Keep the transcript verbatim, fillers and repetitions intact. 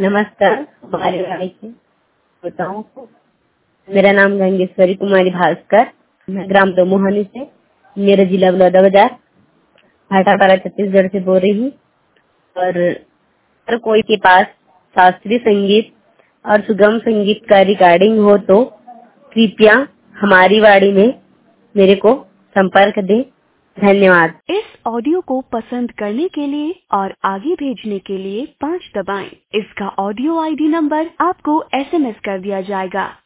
नमस्कार हमारे वाणी के श्रोताओं को। मेरा नाम गंगेश्वरी कुमारी भास्कर, मैं ग्राम दमोहनी से, मेरा जिला बलौदाबाजार, भाटापारा छत्तीसगढ़ से बोल रही हूँ। और हर कोई के पास शास्त्रीय संगीत और सुगम संगीत का रिकॉर्डिंग हो तो कृपया हमारी वाणी में मेरे को संपर्क दें। धन्यवाद। इस ऑडियो को पसंद करने के लिए और आगे भेजने के लिए पाँच दबाएं। इसका ऑडियो आईडी नंबर आपको एसएमएस कर दिया जाएगा।